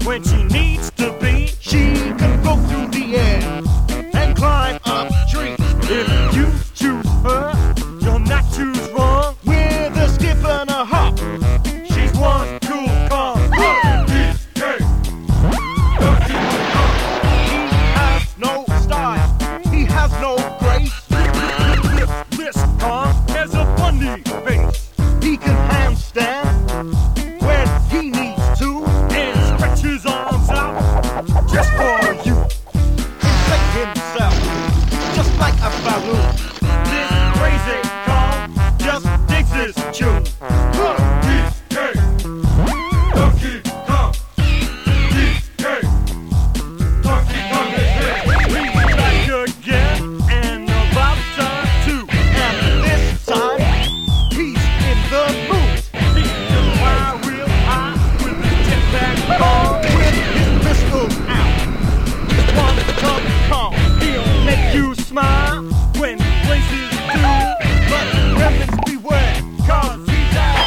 when she needs to be. She can go through the air and climb up trees. If you choose her, you'll not choose wrong. With a skip and a hop, She's one cool calm. he has no style, he has no grace. This calm has a funny face. He can handstand when he needs to. And stretch his arms out just for you. Inflate himself just like a balloon. This crazy calm just digs his tune. He's back again and about time too. And this time, he's in the mood. He can fly real high with his jetpack on. With his pistols out, just one tough call. He'll make you smile when places do. But gremlins beware, 'Cause he's out.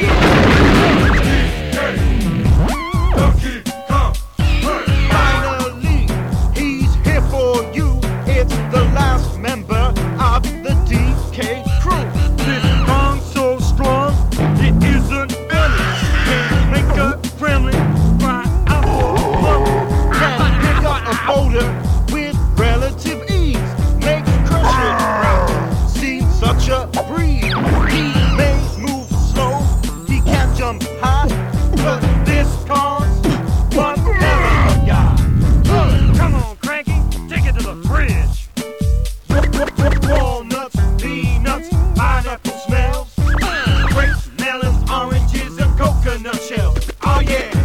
finally, he's here for you. It's the last member of the DK crew. This song so strong, it isn't funny. Can make a gremlin cry out for love. Can pick up a boulder with relative ease. Makes crushing ground seem such a breeze. He may move slow, he can't jump high, but This calls one hell of a guy. Come on, Cranky, take it to the fridge. walnuts, peanuts, pineapple smells, grapes, melons, oranges, and coconut shells. Oh yeah.